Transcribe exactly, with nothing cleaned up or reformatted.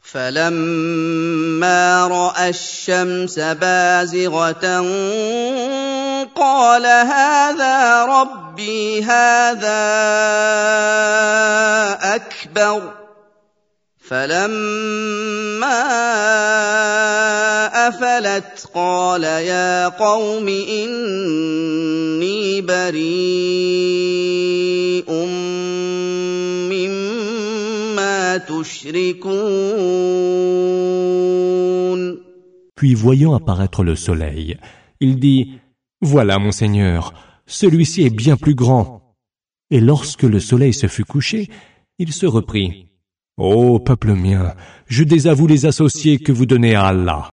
فَلَمَّا رَأَى الشَّمْسَ بَازِغَةً قَالَ هَٰذَا رَبِّي هَٰذَا أَكْبَرُ فَلَمَّا أَفَلَتْ قَالَ يَا قَوْمِ إِنِّي بَرِيءٌ مِّمَّا تُشْرِكُونَ. Puis voyant apparaître le soleil, il dit « Voilà mon Seigneur, celui-ci est bien plus grand. » Et lorsque le soleil se fut couché, il se reprit « Ô peuple mien, je désavoue les associés que vous donnez à Allah.